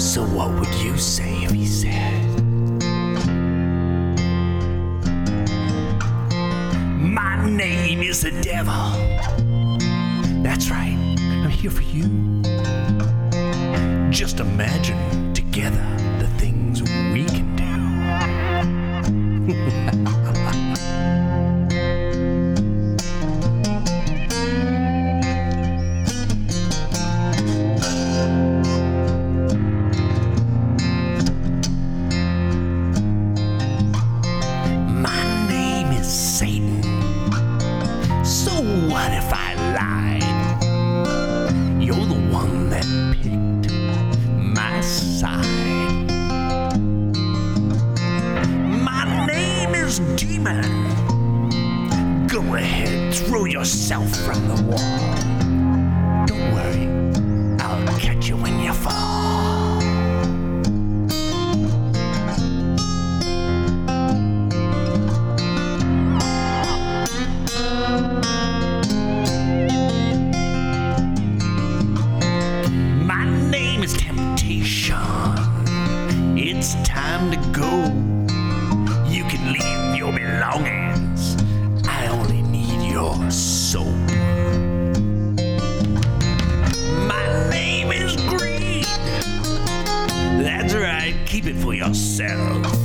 So what would you say if he said, my name is the devil? That's right, I'm here for you. Just imagine together the things we can do. Satan. So what if I lied? You're the one that picked my side. My name is Demon. Go ahead, throw yourself from the wall. Don't worry, I'll catch you when you fall. Is temptation. It's time to go. You can leave your belongings. I only need your soul. My name is Greed. That's right, keep it for yourself.